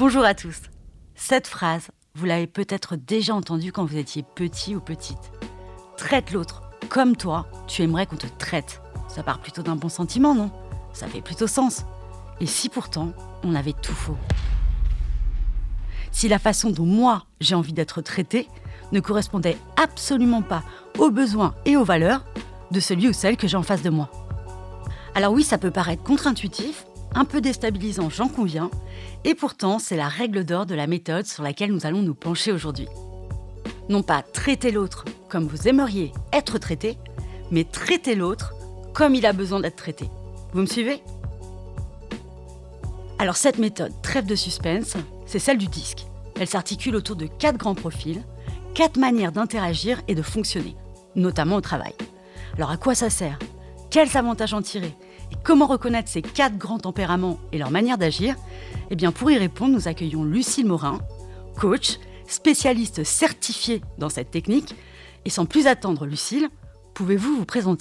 Bonjour à tous. Cette phrase, vous l'avez peut-être déjà entendue quand vous étiez petit ou petite. Traite l'autre comme toi, tu aimerais qu'on te traite. Ça part plutôt d'un bon sentiment, non ? Ça fait plutôt sens. Et si pourtant, on avait tout faux ? Si la façon dont moi, j'ai envie d'être traitée ne correspondait absolument pas aux besoins et aux valeurs de celui ou celle que j'ai en face de moi. Alors oui, ça peut paraître contre-intuitif, un peu déstabilisant, j'en conviens, et pourtant, c'est la règle d'or de la méthode sur laquelle nous allons nous pencher aujourd'hui. Non pas traiter l'autre comme vous aimeriez être traité, mais traiter l'autre comme il a besoin d'être traité. Vous me suivez ? Alors cette méthode, trêve de suspense, c'est celle du disque. Elle s'articule autour de 4 grands profils, 4 manières d'interagir et de fonctionner, notamment au travail. Alors à quoi ça sert ? Quels avantages en tirer ? Et comment reconnaître ces 4 grands tempéraments et leur manière d'agir ? Eh bien pour y répondre, nous accueillons Lucille Morin, coach, spécialiste certifiée dans cette technique. Et sans plus attendre, Lucille, pouvez-vous vous présenter ?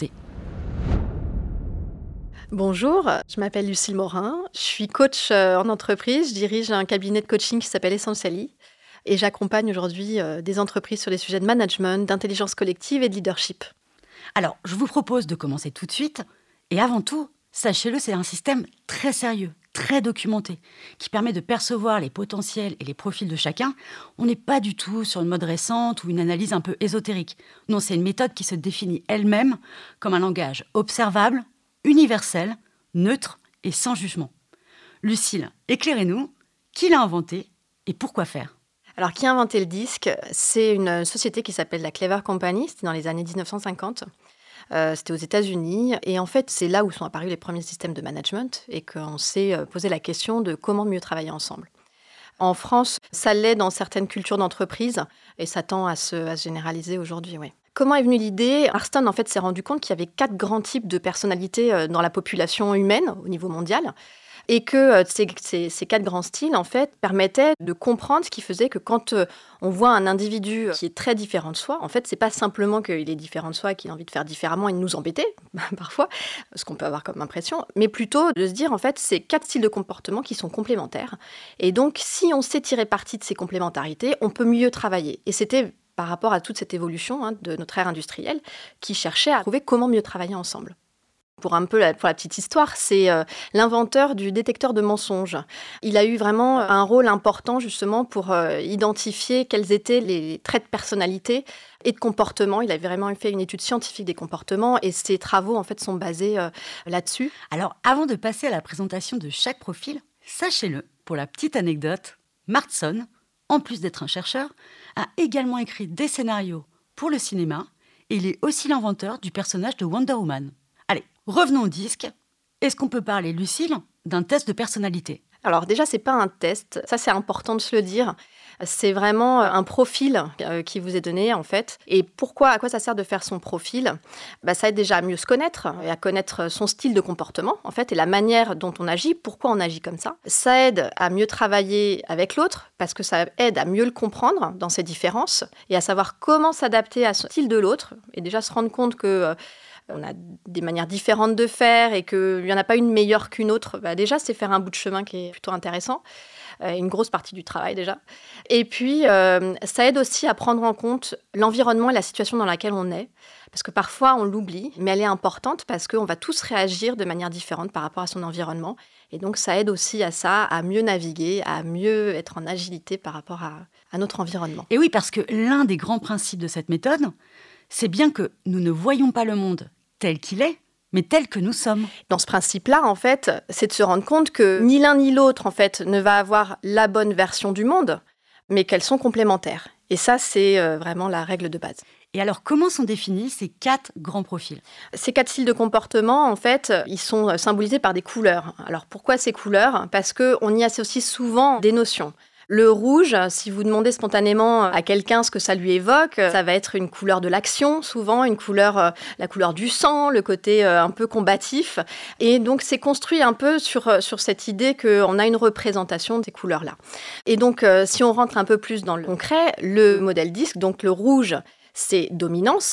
Bonjour, je m'appelle Lucille Morin, je suis coach en entreprise, je dirige un cabinet de coaching qui s'appelle Essentially et j'accompagne aujourd'hui des entreprises sur les sujets de management, d'intelligence collective et de leadership. Alors, je vous propose de commencer tout de suite et avant tout, sachez-le, c'est un système très sérieux, très documenté, qui permet de percevoir les potentiels et les profils de chacun. On n'est pas du tout sur une mode récente ou une analyse un peu ésotérique. Non, c'est une méthode qui se définit elle-même comme un langage observable, universel, neutre et sans jugement. Lucille, éclairez-nous, qui l'a inventé et pourquoi faire ? Alors, qui a inventé le disque ? C'est une société qui s'appelle la Clever Company, c'était dans les années 1950. C'était aux États-Unis. Et en fait, c'est là où sont apparus les premiers systèmes de management et qu'on s'est posé la question de comment mieux travailler ensemble. En France, ça l'est dans certaines cultures d'entreprise et ça tend à se généraliser aujourd'hui, oui. Comment est venue l'idée ? Marston, en fait, s'est rendu compte qu'il y avait 4 grands types de personnalités dans la population humaine au niveau mondial et que ces 4 grands styles, en fait, permettaient de comprendre ce qui faisait que quand on voit un individu qui est très différent de soi, en fait, c'est pas simplement qu'il est différent de soi et qu'il a envie de faire différemment et de nous embêter, parfois, ce qu'on peut avoir comme impression, mais plutôt de se dire, en fait, c'est 4 styles de comportement qui sont complémentaires. Et donc, si on sait tirer parti de ces complémentarités, on peut mieux travailler. Et c'était par rapport à toute cette évolution de notre ère industrielle qui cherchait à trouver comment mieux travailler ensemble. Pour la petite histoire, c'est l'inventeur du détecteur de mensonges. Il a eu vraiment un rôle important justement pour identifier quels étaient les traits de personnalité et de comportement. Il a vraiment fait une étude scientifique des comportements et ses travaux en fait sont basés là-dessus. Alors avant de passer à la présentation de chaque profil, sachez-le, pour la petite anecdote, Marston, en plus d'être un chercheur, a également écrit des scénarios pour le cinéma et il est aussi l'inventeur du personnage de Wonder Woman. Allez, revenons au disque. Est-ce qu'on peut parler, Lucille, d'un test de personnalité ? Alors déjà, c'est pas un test, ça c'est important de se le dire. C'est vraiment un profil qui vous est donné en fait. Et à quoi ça sert de faire son profil ? Ça aide déjà à mieux se connaître et à connaître son style de comportement en fait et la manière dont on agit, pourquoi on agit comme ça. Ça aide à mieux travailler avec l'autre parce que ça aide à mieux le comprendre dans ses différences et à savoir comment s'adapter à ce style de l'autre et déjà se rendre compte que on a des manières différentes de faire et qu'il n'y en a pas une meilleure qu'une autre. Déjà, c'est faire un bout de chemin qui est plutôt intéressant. Une grosse partie du travail déjà. Et puis, ça aide aussi à prendre en compte l'environnement et la situation dans laquelle on est. Parce que parfois, on l'oublie, mais elle est importante parce qu'on va tous réagir de manière différente par rapport à son environnement. Et donc, ça aide aussi à ça, à mieux naviguer, à mieux être en agilité par rapport à notre environnement. Et oui, parce que l'un des grands principes de cette méthode, c'est bien que nous ne voyons pas le monde tel qu'il est, mais tel que nous sommes. Dans ce principe-là, en fait, c'est de se rendre compte que ni l'un ni l'autre, en fait, ne va avoir la bonne version du monde, mais qu'elles sont complémentaires. Et ça, c'est vraiment la règle de base. Et alors, comment sont définis ces 4 grands profils ? Ces 4 styles de comportement, en fait, ils sont symbolisés par des couleurs. Alors, pourquoi ces couleurs ? Parce qu'on y associe souvent des notions. Le rouge, si vous demandez spontanément à quelqu'un ce que ça lui évoque, ça va être une couleur de l'action, souvent une couleur, la couleur du sang, le côté un peu combatif. Et donc, c'est construit un peu sur cette idée qu'on a une représentation de ces couleurs-là. Et donc, si on rentre un peu plus dans le concret, le modèle disque, donc le rouge, c'est dominance.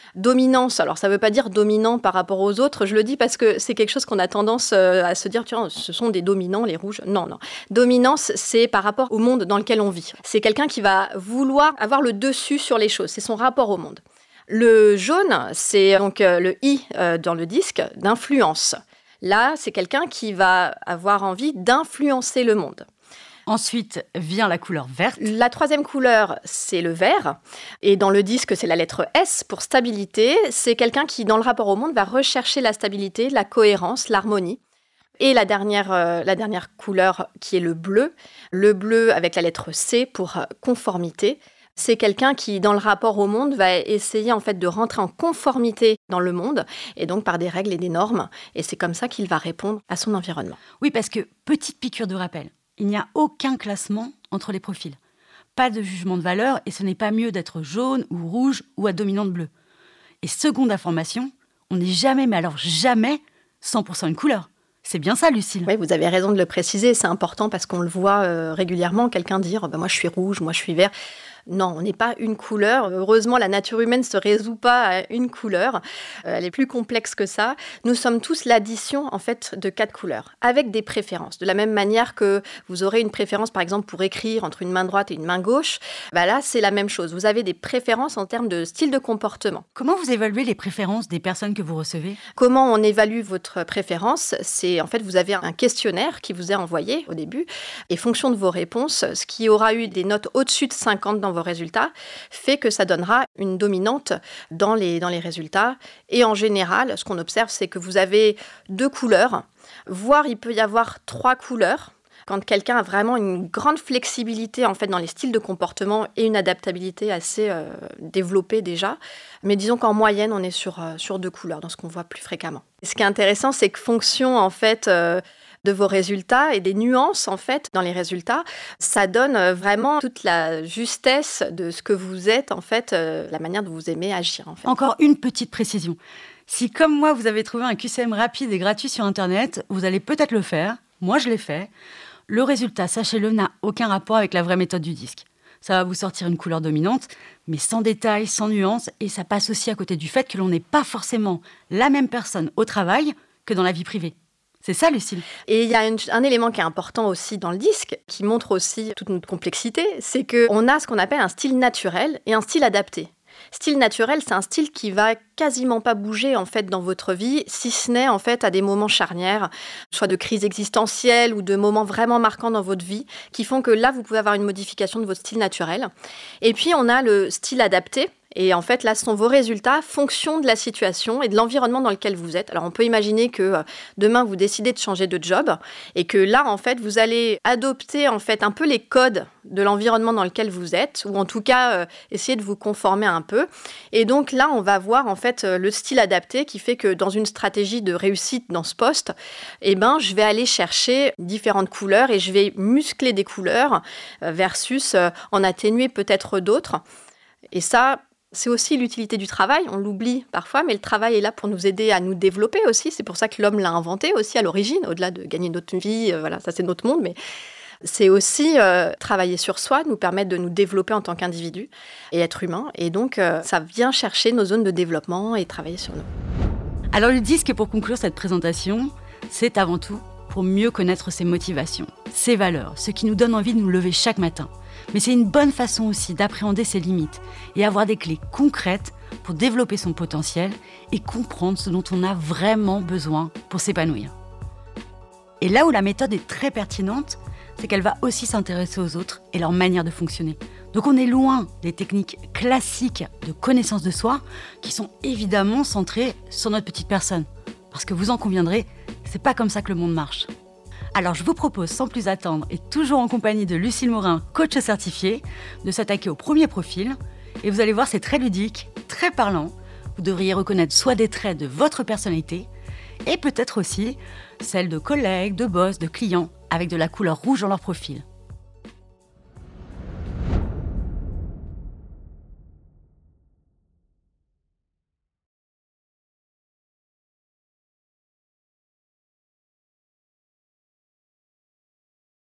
Dominance, alors ça ne veut pas dire dominant par rapport aux autres, je le dis parce que c'est quelque chose qu'on a tendance à se dire, tiens, ce sont des dominants, les rouges. Non. Dominance, c'est par rapport au monde dans lequel on vit. C'est quelqu'un qui va vouloir avoir le dessus sur les choses, c'est son rapport au monde. Le jaune, c'est donc le I dans le disque d'influence. Là, c'est quelqu'un qui va avoir envie d'influencer le monde. Ensuite vient la couleur verte. La troisième couleur, c'est le vert. Et dans le disque, c'est la lettre S pour stabilité. C'est quelqu'un qui, dans le rapport au monde, va rechercher la stabilité, la cohérence, l'harmonie. Et la dernière couleur, qui est le bleu avec la lettre C pour conformité. C'est quelqu'un qui, dans le rapport au monde, va essayer en fait de rentrer en conformité dans le monde, et donc par des règles et des normes. Et c'est comme ça qu'il va répondre à son environnement. Oui, parce que, petite piqûre de rappel, il n'y a aucun classement entre les profils. Pas de jugement de valeur, et ce n'est pas mieux d'être jaune ou rouge ou à dominante bleue. Et seconde information, on n'est jamais, mais alors jamais, 100% une couleur. C'est bien ça, Lucille. Oui, vous avez raison de le préciser, c'est important parce qu'on le voit régulièrement, quelqu'un dire moi je suis rouge, moi je suis vert. Non, on n'est pas une couleur. Heureusement, la nature humaine ne se résout pas à une couleur. Elle est plus complexe que ça. Nous sommes tous l'addition, en fait, de 4 couleurs, avec des préférences. De la même manière que vous aurez une préférence, par exemple, pour écrire entre une main droite et une main gauche, là, c'est la même chose. Vous avez des préférences en termes de style de comportement. Comment vous évaluez les préférences des personnes que vous recevez ? Comment on évalue votre préférence ? C'est, en fait, vous avez un questionnaire qui vous est envoyé au début, et fonction de vos réponses, ce qui aura eu des notes au-dessus de 50 dans vos résultats, fait que ça donnera une dominante dans les résultats. Et en général, ce qu'on observe, c'est que vous avez 2 couleurs, voire il peut y avoir 3 couleurs. Quand quelqu'un a vraiment une grande flexibilité en fait, dans les styles de comportement et une adaptabilité assez développée déjà. Mais disons qu'en moyenne, on est sur 2 couleurs, dans ce qu'on voit plus fréquemment. Et ce qui est intéressant, c'est que fonction en fait, de vos résultats et des nuances en fait dans les résultats, ça donne vraiment toute la justesse de ce que vous êtes en fait, la manière dont vous aimez agir en fait. Encore une petite précision. Si comme moi vous avez trouvé un QCM rapide et gratuit sur internet, vous allez peut-être le faire. Moi je l'ai fait. Le résultat, sachez-le, n'a aucun rapport avec la vraie méthode du disque. Ça va vous sortir une couleur dominante, mais sans détails, sans nuances, et ça passe aussi à côté du fait que l'on n'est pas forcément la même personne au travail que dans la vie privée. C'est ça, Lucille. Et il y a un élément qui est important aussi dans le disque, qui montre aussi toute notre complexité, c'est qu'on a ce qu'on appelle un style naturel et un style adapté. Style naturel, c'est un style qui va quasiment pas bouger en fait dans votre vie, si ce n'est en fait à des moments charnières, soit de crise existentielle ou de moments vraiment marquants dans votre vie, qui font que là, vous pouvez avoir une modification de votre style naturel. Et puis, on a le style adapté. Et en fait, là, ce sont vos résultats, fonction de la situation et de l'environnement dans lequel vous êtes. Alors, on peut imaginer que demain, vous décidez de changer de job et que là, en fait, vous allez adopter en fait un peu les codes de l'environnement dans lequel vous êtes, ou en tout cas, essayer de vous conformer un peu. Et donc là, on va voir en fait le style adapté qui fait que dans une stratégie de réussite dans ce poste, je vais aller chercher différentes couleurs et je vais muscler des couleurs versus en atténuer peut-être d'autres. Et ça, c'est aussi l'utilité du travail, on l'oublie parfois, mais le travail est là pour nous aider à nous développer aussi. C'est pour ça que l'homme l'a inventé aussi à l'origine, au-delà de gagner notre vie, ça c'est notre monde, mais c'est aussi travailler sur soi, nous permettre de nous développer en tant qu'individu et être humain. Et donc, ça vient chercher nos zones de développement et travailler sur nous. Alors le disque, pour conclure cette présentation, c'est avant tout pour mieux connaître ses motivations, ses valeurs, ce qui nous donne envie de nous lever chaque matin. Mais c'est une bonne façon aussi d'appréhender ses limites et avoir des clés concrètes pour développer son potentiel et comprendre ce dont on a vraiment besoin pour s'épanouir. Et là où la méthode est très pertinente, c'est qu'elle va aussi s'intéresser aux autres et leur manière de fonctionner. Donc on est loin des techniques classiques de connaissance de soi qui sont évidemment centrées sur notre petite personne. Parce que vous en conviendrez, c'est pas comme ça que le monde marche. Alors je vous propose sans plus attendre, et toujours en compagnie de Lucille Morin, coach certifiée, de s'attaquer au premier profil. Et vous allez voir, c'est très ludique, très parlant. Vous devriez reconnaître soit des traits de votre personnalité, et peut-être aussi celles de collègues, de boss, de clients, avec de la couleur rouge dans leur profil.